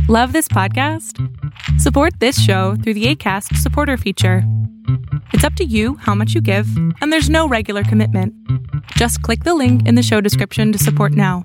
Love this podcast? Support this show through the Acast supporter feature. It's up to you how much you give, and there's no regular commitment. Just click the link in the show description to support now.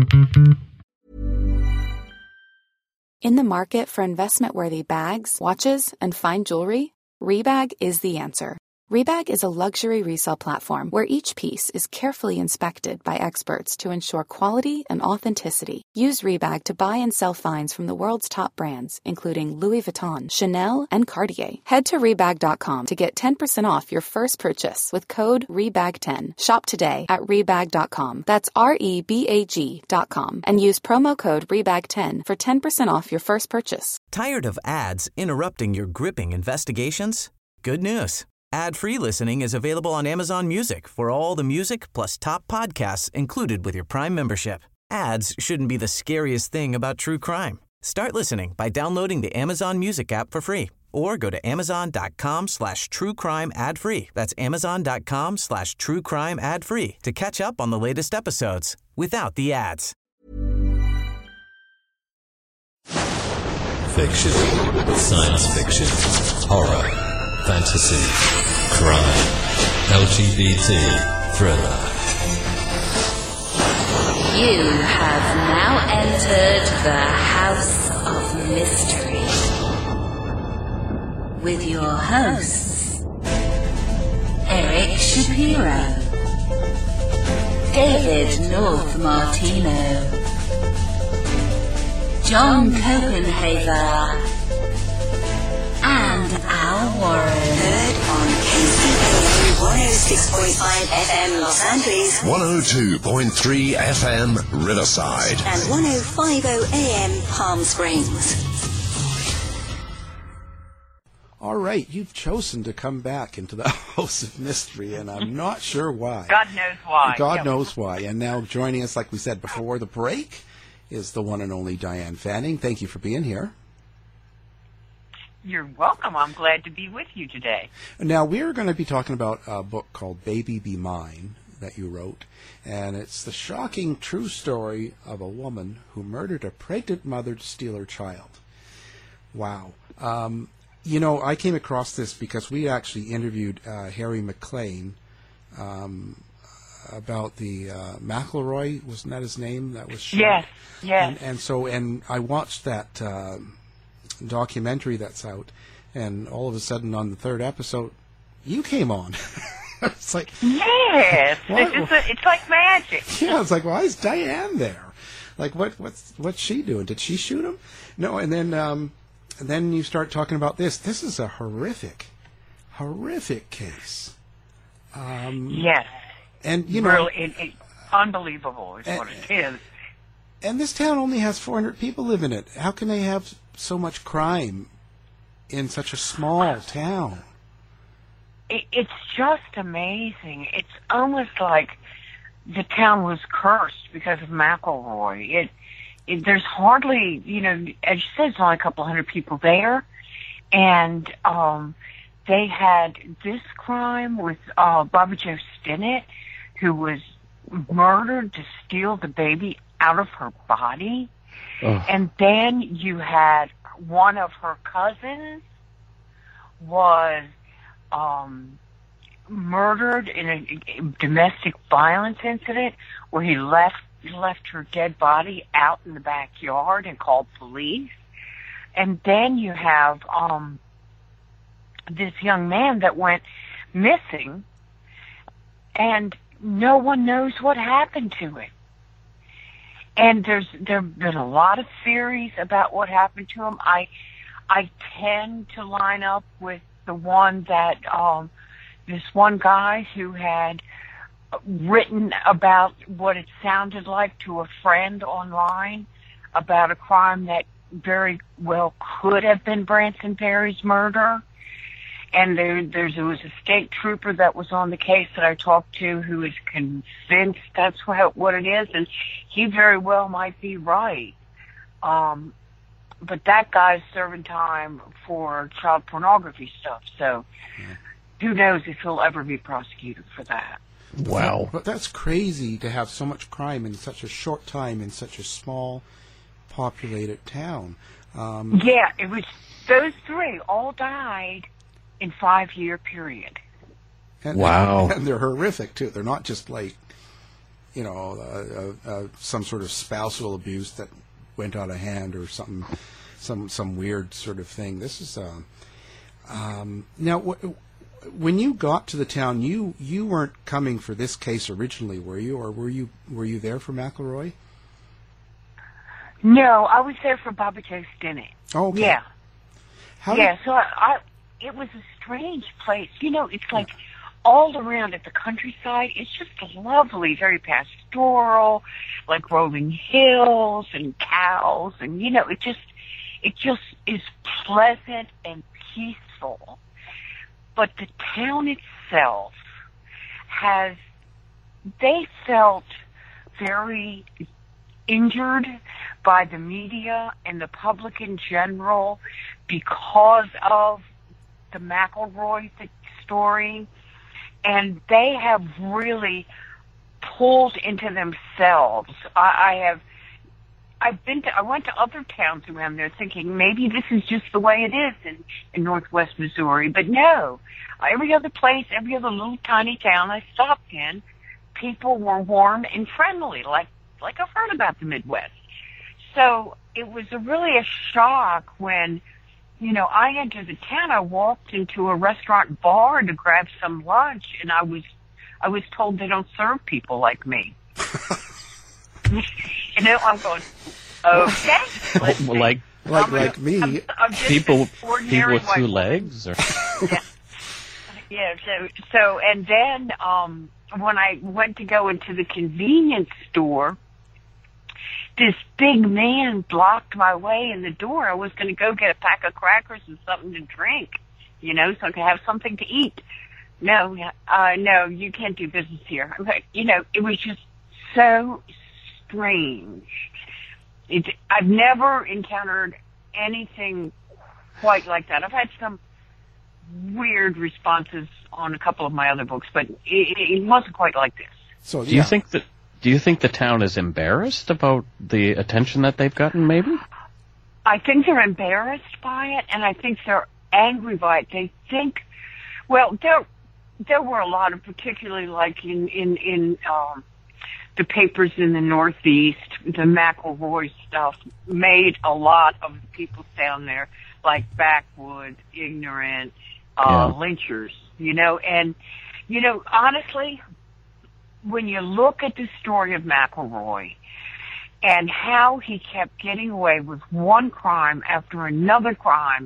In the market for investment-worthy bags, watches, and fine jewelry, Rebag is the answer. Rebag is a luxury resale platform where each piece is carefully inspected by experts to ensure quality and authenticity. Use Rebag to buy and sell finds from the world's top brands, including Louis Vuitton, Chanel, and Cartier. Head to Rebag.com to get 10% off your first purchase with code REBAG10. Shop today at Rebag.com. That's REBAG.com. And use promo code REBAG10 for 10% off your first purchase. Tired of ads interrupting your gripping investigations? Good news. Ad-free listening is available on Amazon Music for all the music plus top podcasts included with your Prime membership. Ads shouldn't be the scariest thing about true crime. Start listening by downloading the Amazon Music app for free or go to amazon.com/truecrime ad-free. That's amazon.com/truecrime ad-free to catch up on the latest episodes without the ads. Fiction, science fiction, horror, fantasy, crime, LGBT, thriller. You have now entered the House of Mystery with your hosts, Eric Shapiro, David North Martino, John Copenhaver, and Al Warren. Heard on KCAA 106.5 FM Los Angeles, 102.3 FM Riverside, and 105.0 AM Palm Springs. All right, you've chosen to come back into the House of Mystery, and I'm not sure why. God knows why. God knows why. And now joining us, like we said before the break, is the one and only Diane Fanning. Thank you for being here. You're welcome. I'm glad to be with you today. Now, we're going to be talking about a book called Baby Be Mine that you wrote, and it's the shocking true story of a woman who murdered a pregnant mother to steal her child. Wow. You know, I came across this because we actually interviewed Harry McLean about the McElroy, wasn't that his name? That was shot. Yes. And I watched that documentary that's out, and all of a sudden on the third episode, you came on. It's like, yes, it's like magic. Yeah, it's like, why is Diane there? Like, what's she doing? Did she shoot him? No, and then you start talking about this. This is a horrific case. Yes, and you know, really, unbelievable is what it is. And this town only has 400 people live in it. How can they have so much crime in such a small town? It's just amazing. It's almost like the town was cursed because of McElroy. There's hardly, you know, as you said, it's only a couple hundred people there, and they had this crime with Bobby Joe Stinnett, who was murdered to steal the baby out of her body. And then you had one of her cousins was murdered in a domestic violence incident where he left her dead body out in the backyard and called police. And then you have this young man that went missing, and no one knows what happened to him. And there have been a lot of theories about what happened to him. I tend to line up with the one that this one guy who had written about what it sounded like to a friend online about a crime that very well could have been Branson Perry's murder. And there was a state trooper that was on the case that I talked to who is convinced that's what it is, and he very well might be right. But that guy's serving time for child pornography stuff, so who knows if he'll ever be prosecuted for that. Wow. But that's crazy to have so much crime in such a short time in such a small populated town. Yeah, it was those three all died in 5-year period. And, wow. And they're horrific, too. They're not just like, some sort of spousal abuse that went out of hand or something, some weird sort of thing. This is, now, when you got to the town, you weren't coming for this case originally, were you? Or were you there for McElroy? No, I was there for Bobby Joe Stinnett. Oh, okay. Yeah. How So it was a strange place. It's like all around at the countryside. It's just lovely, very pastoral, like rolling hills and cows, and it just is pleasant and peaceful. But the town itself they felt very injured by the media and the public in general because of the McElroy story. And they have really pulled into themselves. I went to other towns around there thinking maybe this is just the way it is in Northwest Missouri, but no. Every other place, every other little tiny town I stopped in, people were warm and friendly, like I've heard about the Midwest. So it was really a shock when, I entered the town. I walked into a restaurant bar to grab some lunch, and I was told they don't serve people like me. I'm going, okay. Like me. I'm just people ordinary with two legs? Or? Yeah. So, and then when I went to go into the convenience store, this big man blocked my way in the door. I was going to go get a pack of crackers and something to drink, so I could have something to eat. No, you can't do business here. It was just so strange. I've never encountered anything quite like that. I've had some weird responses on a couple of my other books, but it wasn't quite like this. So, yeah. Do you think the town is embarrassed about the attention that they've gotten, maybe? I think they're embarrassed by it, and I think they're angry by it. They think, well, there were a lot of, particularly like in the papers in the Northeast, the McElroy stuff made a lot of the people down there like backwoods, ignorant, lynchers, and, honestly, when you look at the story of McElroy and how he kept getting away with one crime after another,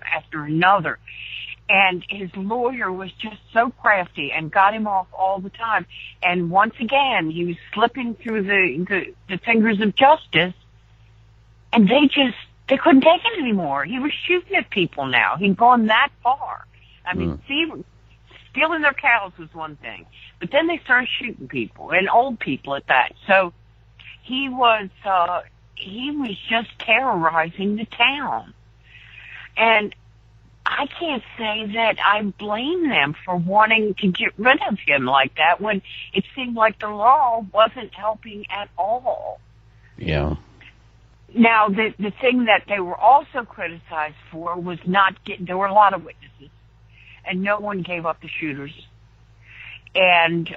and his lawyer was just so crafty and got him off all the time, and once again he was slipping through the fingers of justice, and they couldn't take it anymore. He was shooting at people now. He'd gone that far. I mean, stealing their cows was one thing, but then they started shooting people, and old people at that. So he was just terrorizing the town. And I can't say that I blame them for wanting to get rid of him like that when it seemed like the law wasn't helping at all. Yeah. Now, the thing that they were also criticized for was there were a lot of witnesses, and no one gave up the shooters. And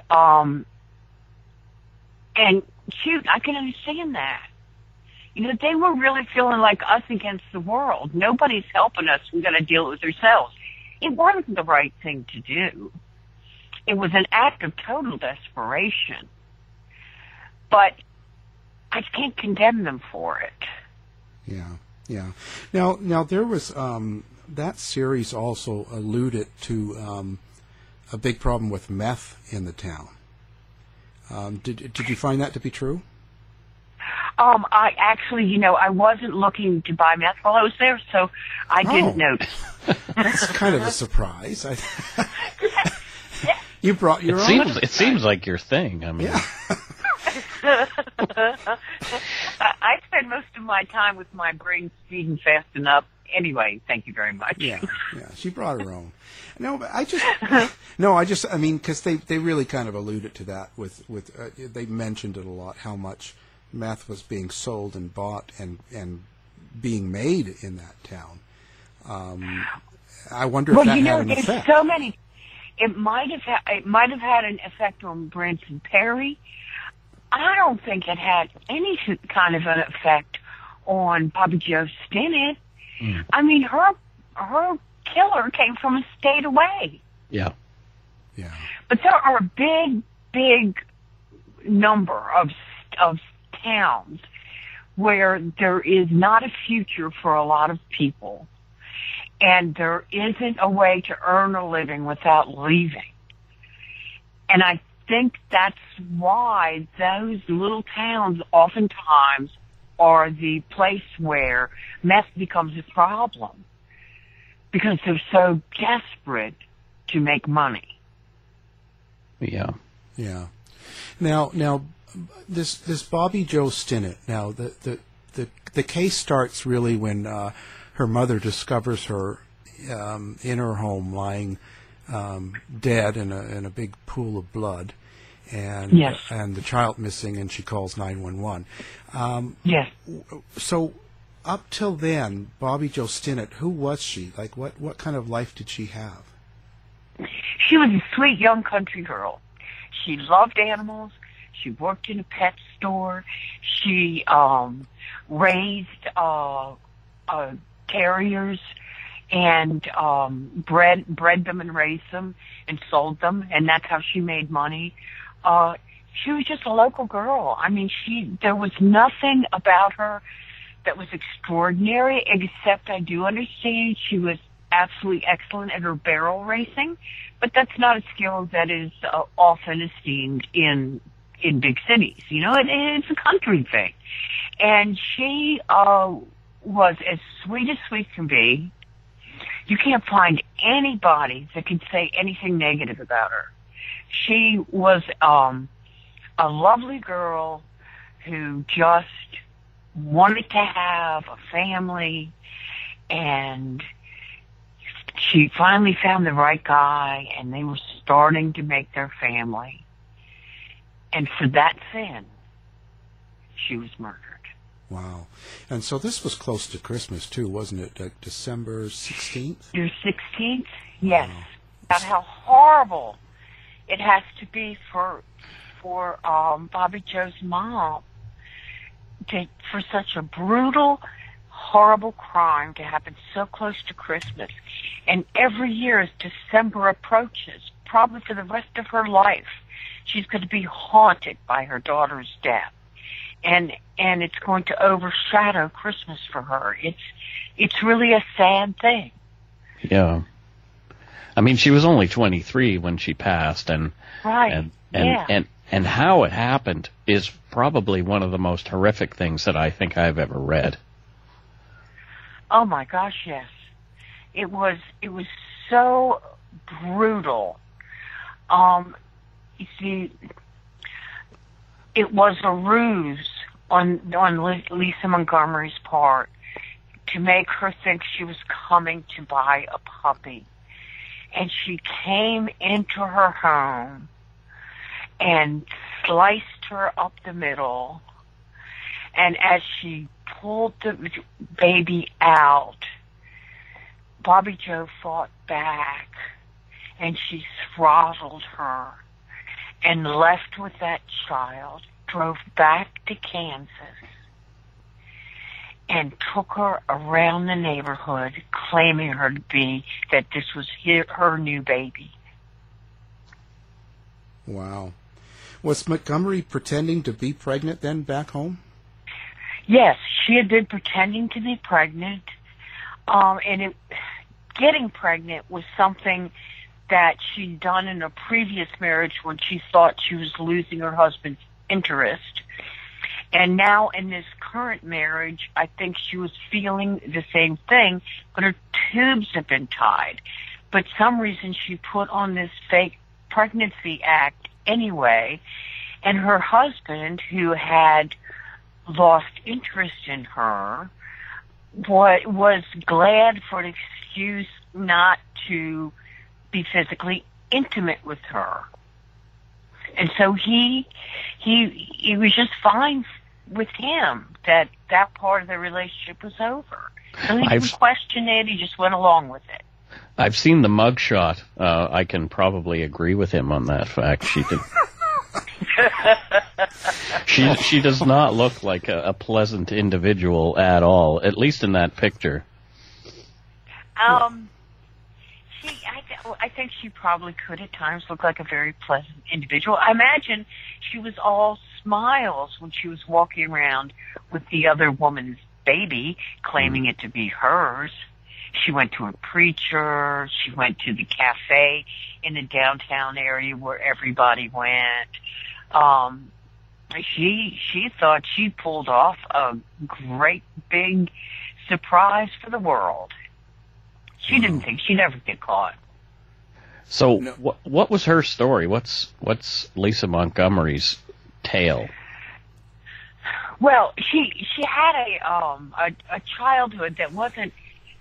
shoot, I can understand that. They were really feeling like us against the world. Nobody's helping us. We've got to deal with ourselves. It wasn't the right thing to do. It was an act of total desperation. But I can't condemn them for it. Yeah. Now there was that series also alluded to a big problem with meth in the town. Did you find that to be true? I actually, I wasn't looking to buy meth while I was there, so I didn't notice. That's kind of a surprise. You brought your own. It seems like your thing. I mean, yeah. I spend most of my time with my brain speeding fast enough. Anyway, thank you very much. Yeah, she brought her own. No, but I mean, because they really kind of alluded to that with they mentioned it a lot, how much meth was being sold and bought and being made in that town. I wonder if that had an effect. There's so many. It might have had an effect on Branson Perry. I don't think it had any kind of an effect on Bobby Joe Stinnett. I mean, her killer came from a state away. Yeah. Yeah. But there are a big number of towns where there is not a future for a lot of people, and there isn't a way to earn a living without leaving. And I think that's why those little towns oftentimes are the place where meth becomes a problem, because they're so desperate to make money. Yeah. Yeah. Now, this Bobby Joe Stinnett. Now, the case starts really when her mother discovers her in her home lying dead in a big pool of blood, and yes. And the child missing, and she calls 911. Yes. So, up till then, Bobby Joe Stinnett, who was she? Like, what kind of life did she have? She was a sweet young country girl. She loved animals. She worked in a pet store. She raised terriers and bred them and raised them and sold them, and that's how she made money. She was just a local girl. I mean, there was nothing about her that was extraordinary, except I do understand she was absolutely excellent at her barrel racing, but that's not a skill that is often esteemed in big cities. You know, it's a country thing. And she was as sweet can be. You can't find anybody that can say anything negative about her. She was a lovely girl who just wanted to have a family, and she finally found the right guy, and they were starting to make their family. And for that sin, she was murdered. Wow. And so this was close to Christmas, too, wasn't it? Like December 16th? Your 16th? Yes. Wow. About how horrible it has to be for Bobby Joe's mom for such a brutal, horrible crime to happen so close to Christmas. And every year as December approaches, probably for the rest of her life, she's going to be haunted by her daughter's death. And it's going to overshadow Christmas for her. It's really a sad thing. Yeah. I mean, she was only 23 when she passed, and right. And how it happened is probably one of the most horrific things that I think I've ever read. Oh my gosh, yes. It was so brutal. You see, it was a ruse on Lisa Montgomery's part to make her think she was coming to buy a puppy. And she came into her home and sliced her up the middle. And as she pulled the baby out, Bobby Joe fought back, and she throttled her and left with that child, drove back to Kansas, and took her around the neighborhood, claiming her to be that this was her new baby. Wow. Was Montgomery pretending to be pregnant then back home? Yes, she had been pretending to be pregnant, and getting pregnant was something that she'd done in a previous marriage when she thought she was losing her husband's interest. And now in this current marriage, I think she was feeling the same thing, but her tubes have been tied. But some reason she put on this fake pregnancy act anyway, and her husband, who had lost interest in her, was glad for an excuse not to be physically intimate with her. And so he was just fine with him that part of the relationship was over. So he didn't question it. He just went along with it. I've seen the mugshot. I can probably agree with him on that fact. She did. She does not look like a pleasant individual at all, at least in that picture. I think she probably could at times look like a very pleasant individual. I imagine she was all smiles when she was walking around with the other woman's baby, claiming it to be hers. She went to a preacher. She went to the cafe in the downtown area where everybody went. She thought she pulled off a great big surprise for the world. She didn't think she'd ever get caught. So, what was her story? What's Lisa Montgomery's tale? Well, she had a childhood that wasn't,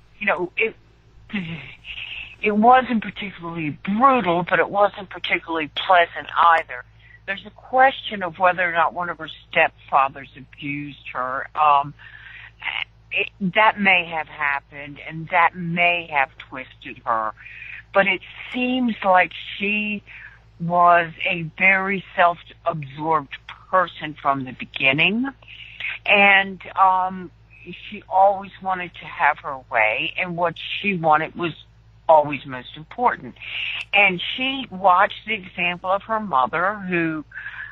it wasn't particularly brutal, but it wasn't particularly pleasant either. There's a question of whether or not one of her stepfathers abused her. That may have happened, and that may have twisted her. But it seems like she was a very self-absorbed person from the beginning. And she always wanted to have her way, and what she wanted was always most important. And she watched the example of her mother, who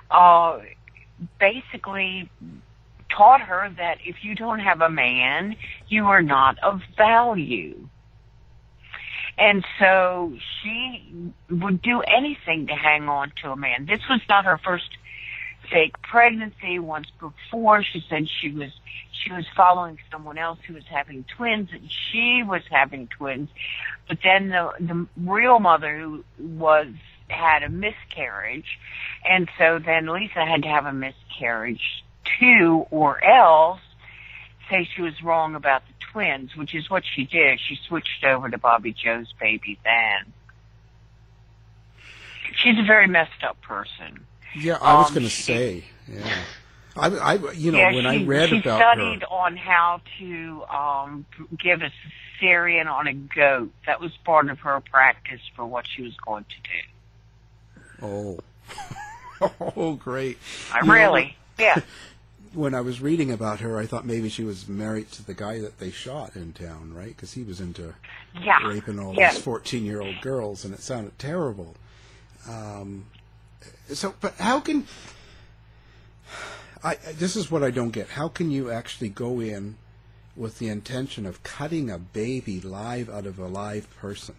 basically taught her that if you don't have a man, you are not of value. And so she would do anything to hang on to a man. This was not her first fake pregnancy. Once before, she said she was following someone else who was having twins, and she was having twins. But then the real mother who had a miscarriage, and so then Lisa had to have a miscarriage too, or else say she was wrong about the twins, which is what she did. She switched over to Bobby Joe's baby then. She's a very messed up person. Yeah, I was going to say. Yeah, when I read she about her, she studied on how to give a cesarean on a goat. That was part of her practice for what she was going to do. Oh, great! Yeah. When I was reading about her, I thought maybe she was married to the guy that they shot in town, right? Because he was into raping all these 14-year-old girls, and it sounded terrible. But how can... this is what I don't get. How can you actually go in with the intention of cutting a baby live out of a live person?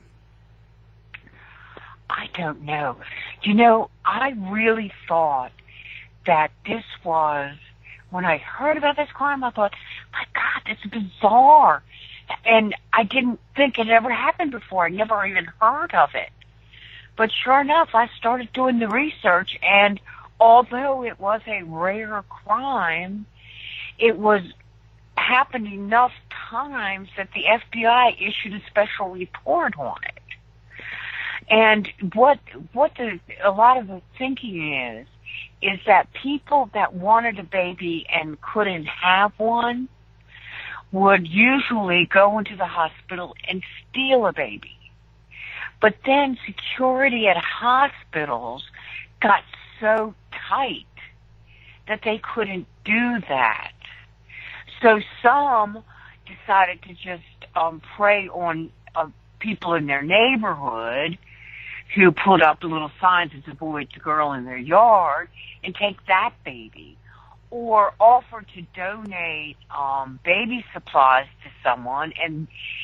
I don't know. I really thought that this was... When I heard about this crime, I thought, my God, this is bizarre. And I didn't think it ever happened before. I never even heard of it. But sure enough, I started doing the research, and although it was a rare crime, it was happened enough times that the FBI issued a special report on it. And what a lot of the thinking is that people that wanted a baby and couldn't have one would usually go into the hospital and steal a baby. But then security at hospitals got so tight that they couldn't do that. So some decided to just prey on people in their neighborhood who put up the little signs, "It's a boy, it's a girl," in their yard, and take that baby, or offer to donate baby supplies to someone and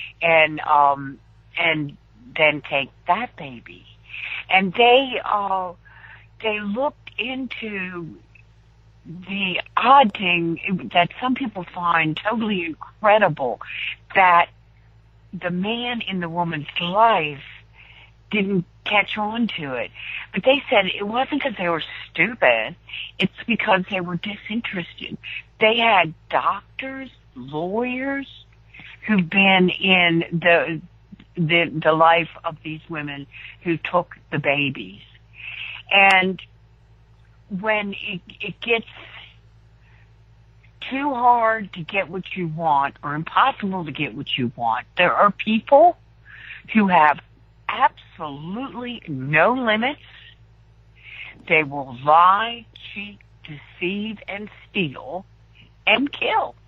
then take that baby. And they looked into the odd thing that some people find totally incredible, that the man in the woman's life didn't catch on to it. But they said it wasn't because they were stupid. It's because they were disinterested. They had doctors, lawyers who've been in the life of these women who took the babies. And when it gets too hard to get what you want or impossible to get what you want. There are people who have absolutely no limits. They will lie, cheat, deceive, and steal, and kill.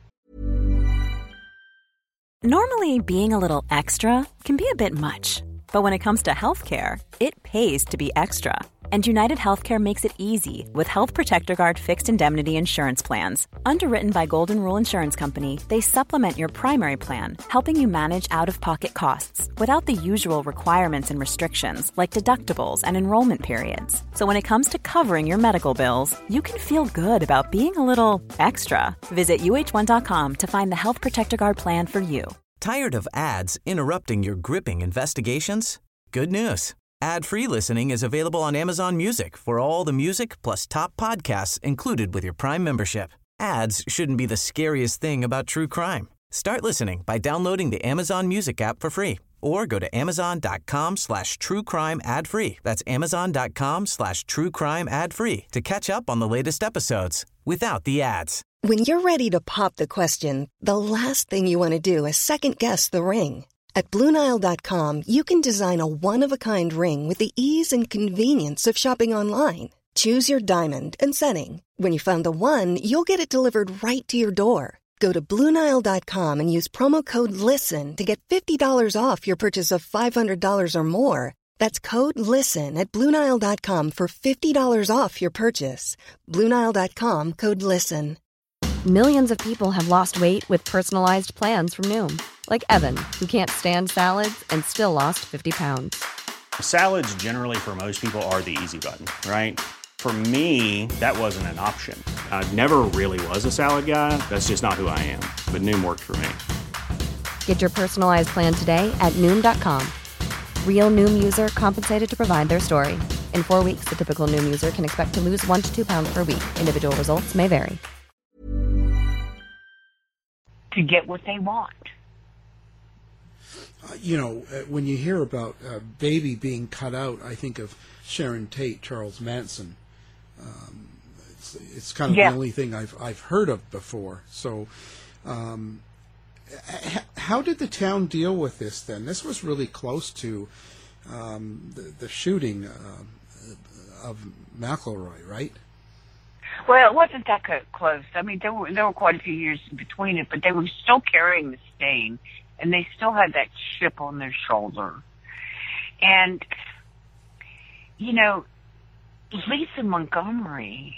Normally, being a little extra can be a bit much. But when it comes to healthcare, it pays to be extra. And United Healthcare makes it easy with Health Protector Guard fixed indemnity insurance plans. Underwritten by Golden Rule Insurance Company, they supplement your primary plan, helping you manage out-of-pocket costs without the usual requirements and restrictions like deductibles and enrollment periods. So when it comes to covering your medical bills, you can feel good about being a little extra. Visit UH1.com to find the Health Protector Guard plan for you. Tired of ads interrupting your gripping investigations? Good news. Ad-free listening is available on Amazon Music for all the music plus top podcasts included with your Prime membership. Ads shouldn't be the scariest thing about true crime. Start listening by downloading the Amazon Music app for free or go to amazon.com/truecrime ad-free. That's amazon.com/truecrime ad-free to catch up on the latest episodes without the ads. When you're ready to pop the question, the last thing you want to do is second-guess the ring. At BlueNile.com, you can design a one-of-a-kind ring with the ease and convenience of shopping online. Choose your diamond and setting. When you find the one, you'll get it delivered right to your door. Go to BlueNile.com and use promo code LISTEN to get $50 off your purchase of $500 or more. That's code LISTEN at BlueNile.com for $50 off your purchase. BlueNile.com, code LISTEN. Millions of people have lost weight with personalized plans from Noom. Like Evan, who can't stand salads and still lost 50 pounds. Salads generally for most people are the easy button, right? For me, that wasn't an option. I never really was a salad guy. That's just not who I am. But Noom worked for me. Get your personalized plan today at Noom.com. Real Noom user compensated to provide their story. In 4 weeks, the typical Noom user can expect to lose 1 to 2 pounds per week. Individual results may vary. To get what they want. When you hear about a baby being cut out, I think of Sharon Tate, Charles Manson. It's kind of the only thing I've heard of before. So, how did the town deal with this then? This was really close to the shooting of McElroy, right? Well, it wasn't that close. I mean, there were quite a few years between it, but they were still carrying the stain, and they still had that chip on their shoulder. And, Lisa Montgomery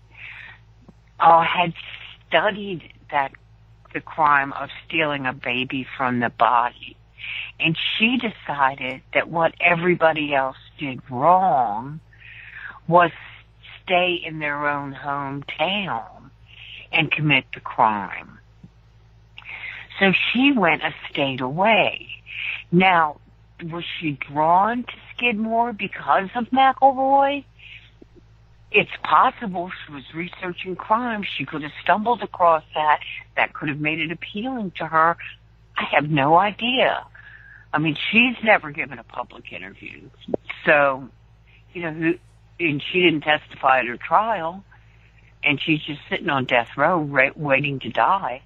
had studied the crime of stealing a baby from the body, and she decided that what everybody else did wrong was stay in their own hometown and commit the crime. So she went a state away. Now, was she drawn to Skidmore because of McElroy? It's possible she was researching crime. She could have stumbled across that. That could have made it appealing to her. I have no idea. I mean, she's never given a public interview. So, and she didn't testify at her trial, and she's just sitting on death row waiting to die.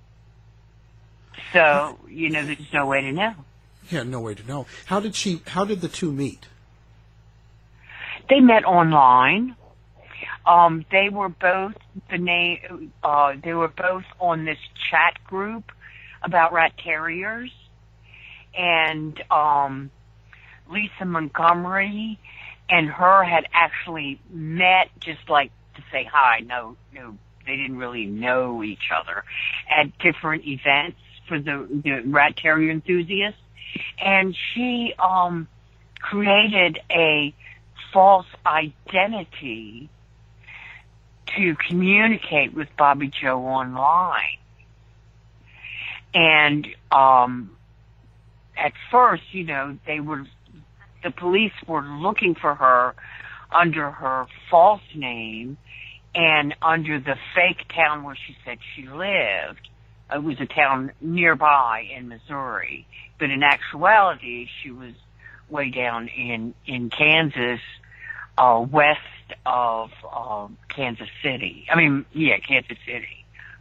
So, there's no way to know. Yeah, no way to know. How did the two meet? They met online. They were both on this chat group about rat terriers, and Lisa Montgomery and her had actually met just like to say hi. No, they didn't really know each other at different events for the rat terrier enthusiasts. And she created a false identity to communicate with Bobby Joe online. And at first, the police were looking for her under her false name and under the fake town where she said she lived. It was a town nearby in Missouri, but in actuality, she was way down in Kansas, west of Kansas City. Kansas City.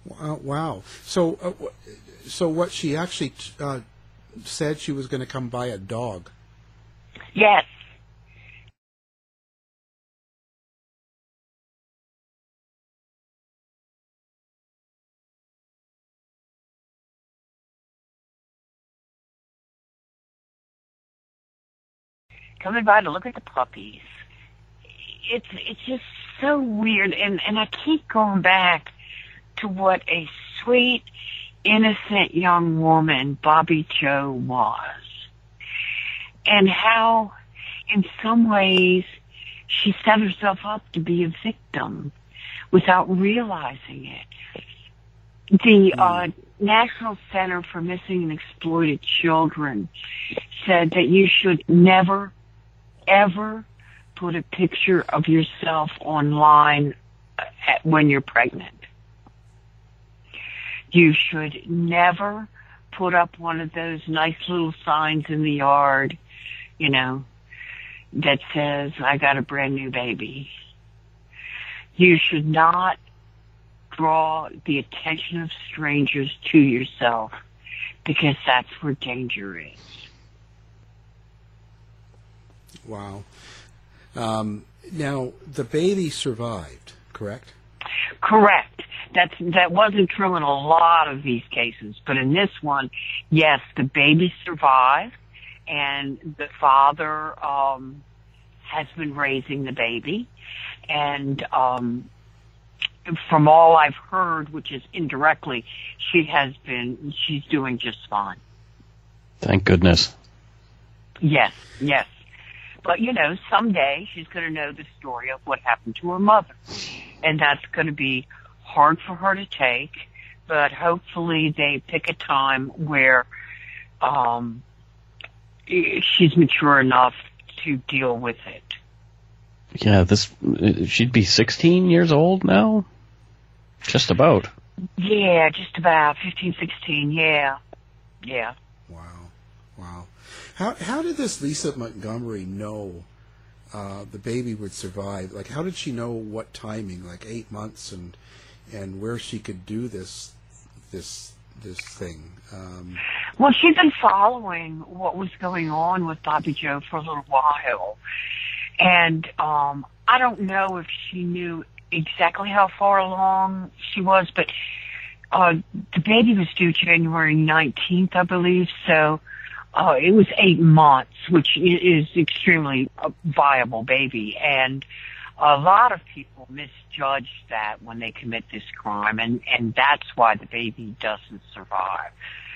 Wow. So, so what she actually said she was going to come buy a dog. Yes. Coming by to look at the puppies. It's just so weird, and I keep going back to what a sweet, innocent young woman Bobby Joe was, and how, in some ways, she set herself up to be a victim without realizing it. The National Center for Missing and Exploited Children said that you should never, ever put a picture of yourself online when you're pregnant. You should never put up one of those nice little signs in the yard, you know, that says, I got a brand new baby. You should not draw the attention of strangers to yourself, because that's where danger is. Wow. Now, the baby survived, correct? Correct. That wasn't true in a lot of these cases, but in this one, yes, the baby survived, and the father has been raising the baby, and from all I've heard, which is indirectly, she's doing just fine. Thank goodness. Yes, yes. But, you know, someday she's going to know the story of what happened to her mother. And that's going to be hard for her to take, but hopefully they pick a time where she's mature enough to deal with it. Yeah, she'd be 16 years old now? Just about. Yeah, just about 15, 16, yeah. Yeah. Wow. How did this Lisa Montgomery know the baby would survive? Like, how did she know what timing, like 8 months, and where she could do this thing? Well, she'd been following what was going on with Bobby Joe for a little while, and I don't know if she knew exactly how far along she was, but the baby was due January 19th, I believe, so it was 8 months, which is extremely viable baby, and a lot of people misjudge that when they commit this crime, and that's why the baby doesn't survive.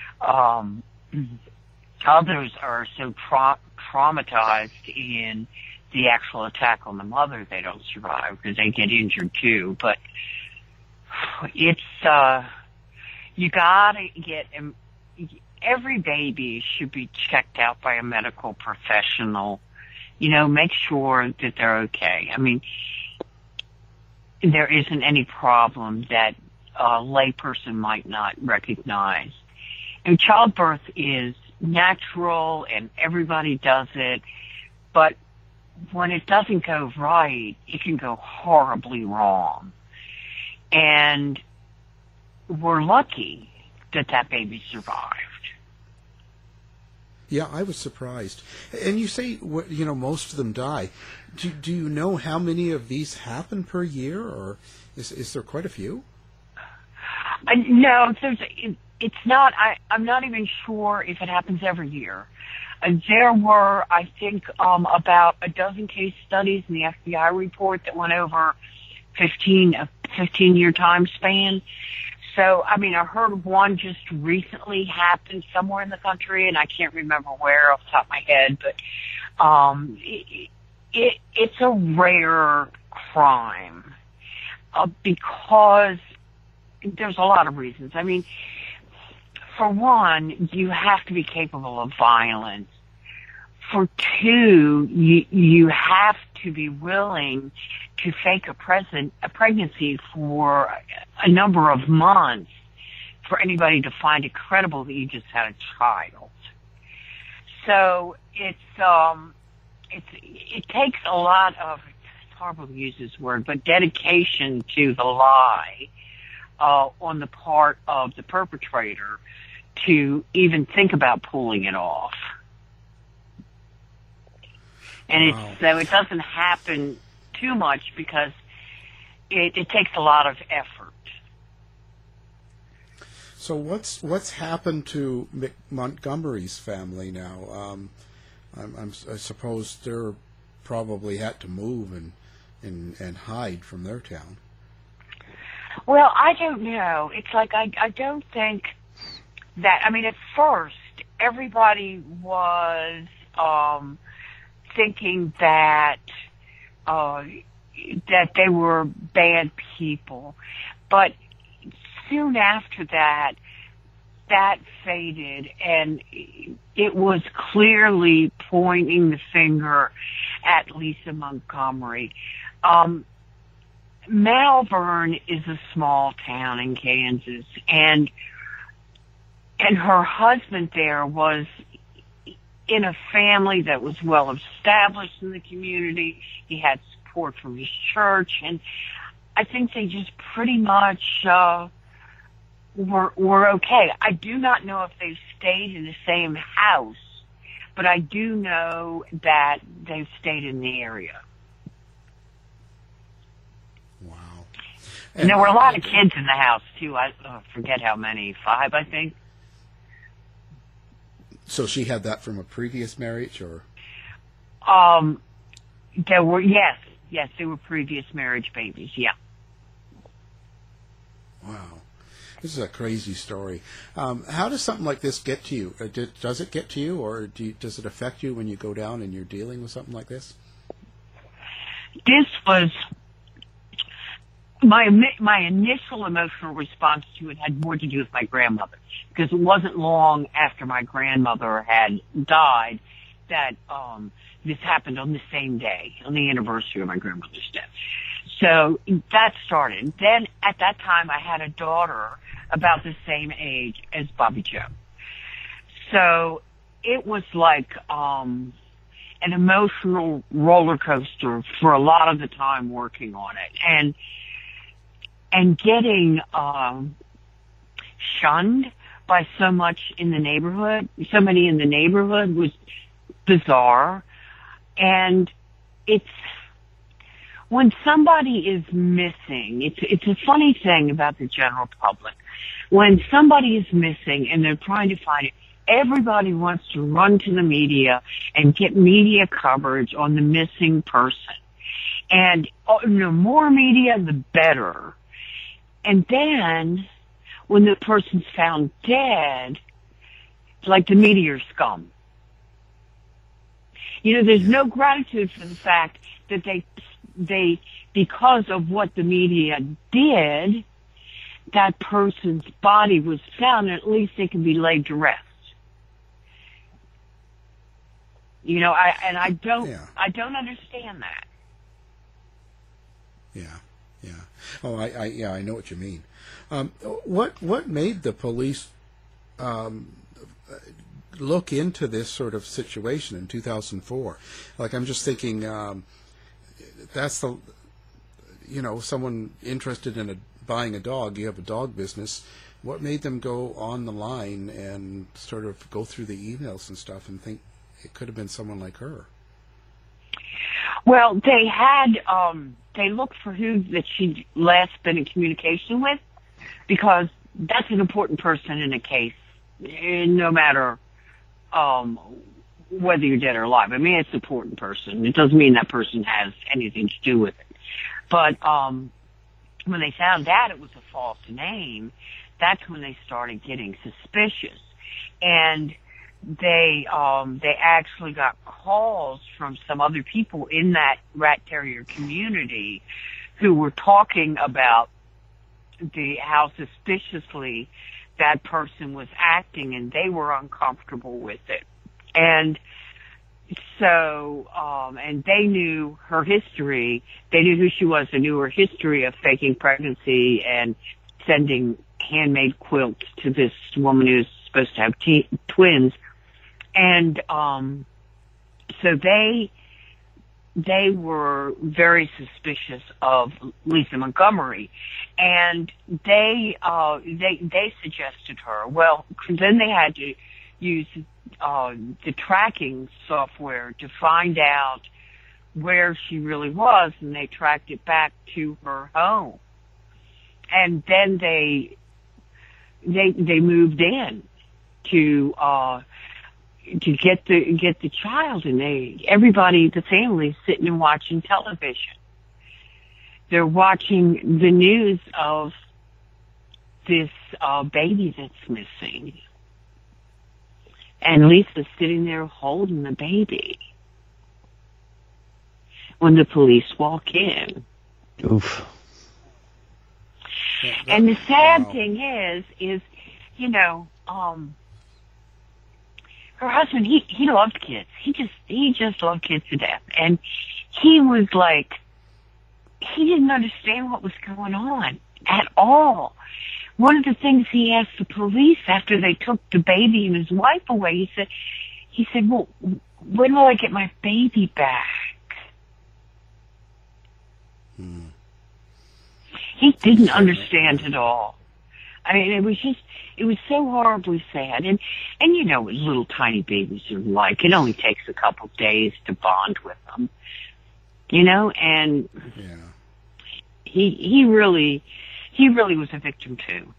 Others are so traumatized in the actual attack on the mother, they don't survive because they get injured too. But it's you gotta get every baby should be checked out by a medical professional. You know, make sure that they're okay. I mean, there isn't any problem that a layperson might not recognize. And childbirth is natural and everybody does it, but when it doesn't go right, it can go horribly wrong. And we're lucky that that baby survived. Yeah, I was surprised. And you say, you know, most of them die. Do you know how many of these happen per year, or is there quite a few? No, it's not. I'm not even sure if it happens every year. There were, I think, about a dozen case studies in the FBI report that went over 15-year time span. So, I mean, I heard one just recently happened somewhere in the country, and I can't remember where off the top of my head, but it's a rare crime because there's a lot of reasons. I mean, for one, you have to be capable of violence. For two, you have to be willing to fake a pregnancy for a number of months for anybody to find it credible that you just had a child. So it takes a lot of, it's horrible to use this word, but dedication to the lie on the part of the perpetrator to even think about pulling it off. And so it doesn't happen too much because it takes a lot of effort. So what's happened to Montgomery's family now? I suppose they're probably had to move and hide from their town. Well, I don't know. It's like I don't think that. I mean, at first everybody was thinking that they were bad people, but soon after that faded, and it was clearly pointing the finger at Lisa Montgomery. Malvern is a small town in Kansas, and her husband there was in a family that was well established in the community. He had support from his church, and I think they just pretty much were okay. I do not know if they've stayed in the same house, but I do know that they've stayed in the area. Wow. And there were a lot of kids in the house, too. I forget how many, 5, I think. So she had that from a previous marriage, or? There were, yes, there were previous marriage babies, yeah. Wow. This is a crazy story. How does something like this get to you? Does it get to you, or does it affect you when you go down and you're dealing with something like this? This was my initial emotional response to it had more to do with my grandmother, because it wasn't long after my grandmother had died that this happened on the same day, on the anniversary of my grandmother's death. So that started. Then at that time I had a daughter about the same age as Bobby Joe. So it was like an emotional roller coaster for a lot of the time working on it. And getting shunned by so many in the neighborhood was bizarre. And it's when somebody is missing, it's a funny thing about the general public. When somebody is missing and they're trying to find it, everybody wants to run to the media and get media coverage on the missing person. And the more media, the better. And then when the person's found dead, it's like the media are scum. There's no gratitude for the fact that they, because of what the media did, that person's body was found, and at least they can be laid to rest. I don't understand that. Yeah. Oh, I know what you mean. What made the police look into this sort of situation in 2004? Like, I'm just thinking, that's someone interested in buying a dog. You have a dog business. What made them go on the line and sort of go through the emails and stuff and think it could have been someone like her? Well, they had, they looked for who that she'd last been in communication with, because that's an important person in a case, no matter whether you're dead or alive. I mean, it's an important person. It doesn't mean that person has anything to do with it. But when they found out it was a false name, that's when they started getting suspicious. And they actually got calls from some other people in that rat terrier community who were talking about how suspiciously that person was acting, and they were uncomfortable with it. And so, and they knew her history. They knew who she was. They knew her history of faking pregnancy and sending handmade quilts to this woman who's supposed to have twins. And so they they were very suspicious of Lisa Montgomery, and they suggested her. Well, then they had to use the tracking software to find out where she really was, and they tracked it back to her home. And then they moved in to get the child, and the family's sitting and watching television. They're watching the news of this baby that's missing, and Lisa's sitting there holding the baby when the police walk in. Oof. And the sad thing is, you know, her husband, he loved kids. He just loved kids to death. And he was like, he didn't understand what was going on at all. One of the things he asked the police after they took the baby and his wife away, he said, well, when will I get my baby back? He didn't understand at all. I mean, it was so horribly sad. And you know what little tiny babies are like. It only takes a couple days to bond with them. You know, and he really was a victim too.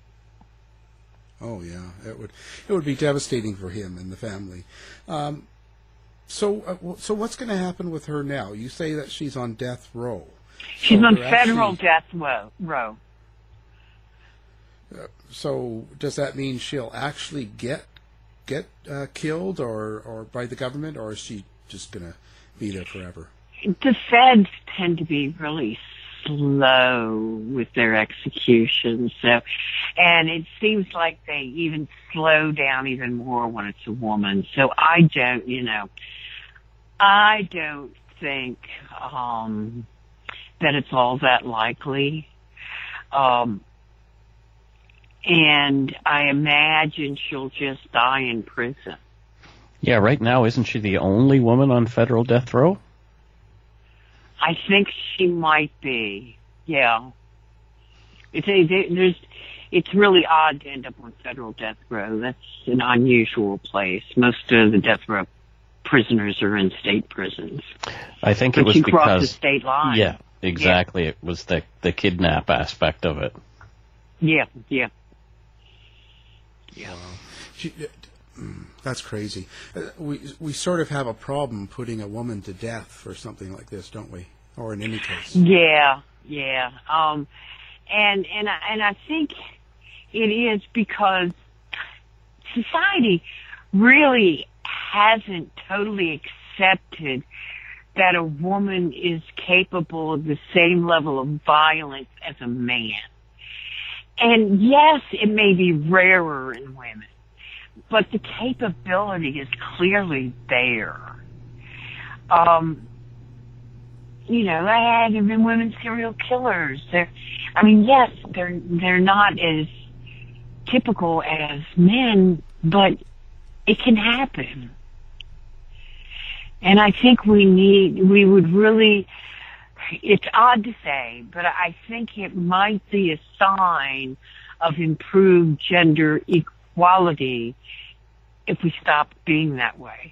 Oh yeah, it would be devastating for him and the family. So what's going to happen with her now? You say that she's on death row. She's on federal death row. So does that mean she'll actually get killed or by the government, or is she just going to be there forever? The feds tend to be really slow with their executions, and it seems like they even slow down even more when it's a woman. So I don't think that it's all that likely. And I imagine she'll just die in prison. Yeah, right now, isn't she the only woman on federal death row? I think she might be, yeah. It's really odd to end up on federal death row. That's an unusual place. Most of the death row prisoners are in state prisons. I think it was because... because... the state line. Yeah, exactly. Yeah. It was the kidnap aspect of it. Yeah. That's crazy. We sort of have a problem putting a woman to death for something like this, don't we? Or in any case. Yeah. And I think it is because society really hasn't totally accepted that a woman is capable of the same level of violence as a man. And yes, it may be rarer in women, but the capability is clearly there. There have been women serial killers. They're not as typical as men, but it can happen. And I think it's odd to say, but I think it might be a sign of improved gender equality if we stop being that way.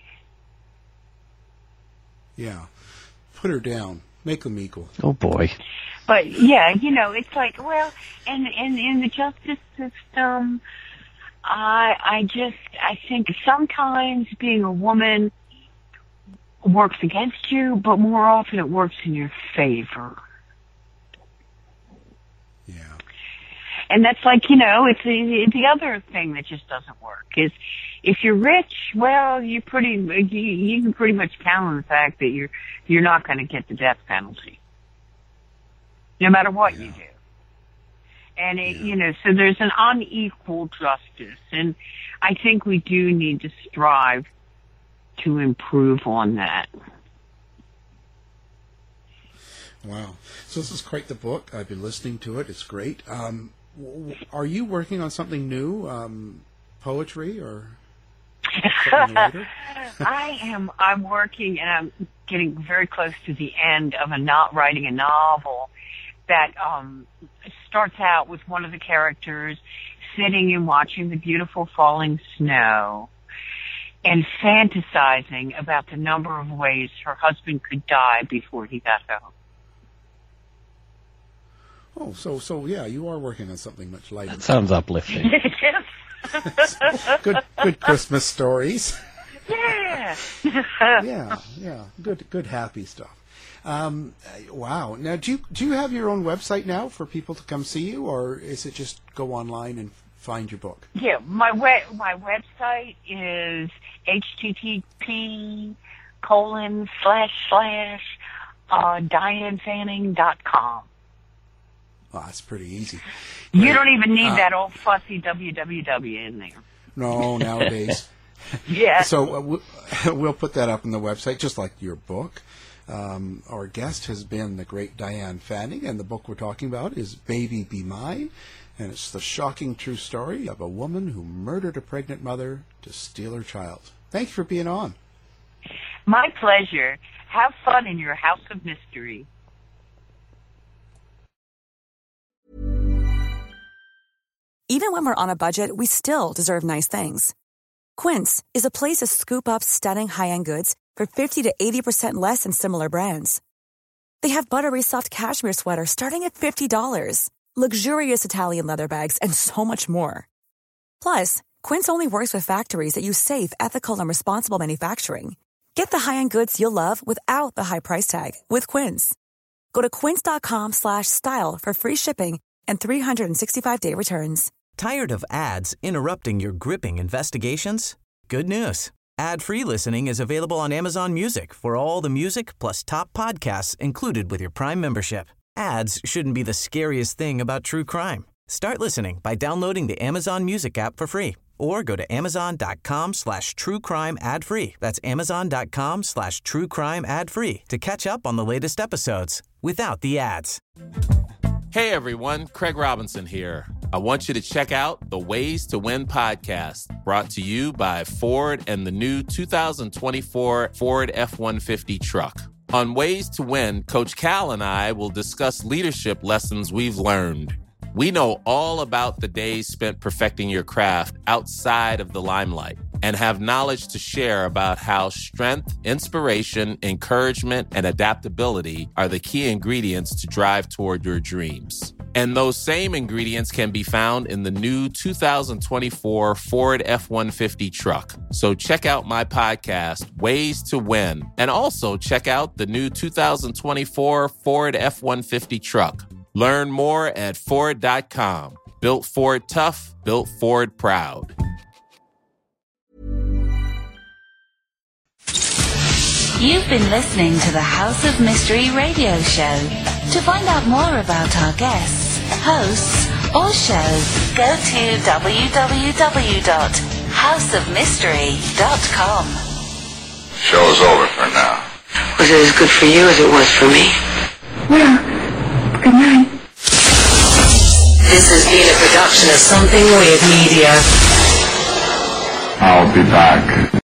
Yeah. Put her down. Make them equal. Oh, boy. But, yeah, it's like, well, and in the justice system, I think sometimes being a woman works against you, but more often it works in your favor. Yeah. And that's like, it's the other thing that just doesn't work is if you're rich, well, you can pretty much count on the fact that you're not going to get the death penalty, no matter what you do. And so there's an unequal justice, and I think we do need to strive to improve on that. Wow. So this is quite the book. I've been listening to it. It's great. Are you working on something new, poetry or? I'm working, and I'm getting very close to the end of writing a novel that starts out with one of the characters sitting and watching the beautiful falling snow and fantasizing about the number of ways her husband could die before he got home. Oh, so yeah, you are working on something much lighter. That sounds uplifting. Good Christmas stories. Yeah. yeah. Good happy stuff. Wow. Now, do you have your own website now for people to come see you, or is it just go online and find your book? Yeah, my website is http://DianeFanning.com. Well, that's pretty easy. You don't even need that old fussy www in there. No, nowadays. Yeah. So we'll put that up on the website, just like your book. Our guest has been the great Diane Fanning, and the book we're talking about is Baby Be Mine, and it's the shocking true story of a woman who murdered a pregnant mother to steal her child. Thank you for being on. My pleasure. Have fun in your house of mystery. Even when we're on a budget, we still deserve nice things. Quince is a place to scoop up stunning high-end goods for 50 to 80% less than similar brands. They have buttery soft cashmere sweaters starting at $50, luxurious Italian leather bags, and so much more. Plus, Quince only works with factories that use safe, ethical, and responsible manufacturing. Get the high-end goods you'll love without the high price tag with Quince. Go to quince.com/style for free shipping and 365-day returns. Tired of ads interrupting your gripping investigations? Good news. Ad-free listening is available on Amazon Music for all the music plus top podcasts included with your Prime membership. Ads shouldn't be the scariest thing about true crime. Start listening by downloading the Amazon Music app for free or go to amazon.com/truecrime ad-free. That's amazon.com/truecrime ad-free to catch up on the latest episodes without the ads. Hey everyone, Craig Robinson here. I want you to check out the Ways to Win podcast, brought to you by Ford and the new 2024 Ford F-150 truck. On Ways to Win, Coach Cal and I will discuss leadership lessons we've learned. We know all about the days spent perfecting your craft outside of the limelight and have knowledge to share about how strength, inspiration, encouragement, and adaptability are the key ingredients to drive toward your dreams. And those same ingredients can be found in the new 2024 Ford F-150 truck. So check out my podcast, Ways to Win, and also check out the new 2024 Ford F-150 truck. Learn more at Ford.com. Built Ford tough, built Ford proud. You've been listening to the House of Mystery radio show. To find out more about our guests, hosts, or shows, go to www.houseofmystery.com. Show's over for now. Was it as good for you as it was for me? Well, good night. This has been a production of Something Weird Media. I'll be back.